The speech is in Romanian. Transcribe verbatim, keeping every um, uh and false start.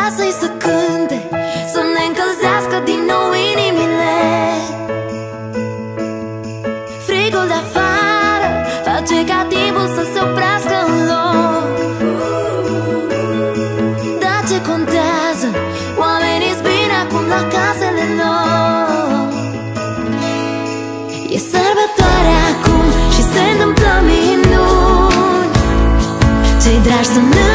vrea să-i se cânte, să ne încălzească din nou inimile. Frigul de afară face ca timpul să se oprească în loc. Dar ce contează? Oamenii-s bine acum la casele lor. E sărbătoare acum și se întâmplă minuni. Cei dragi să ne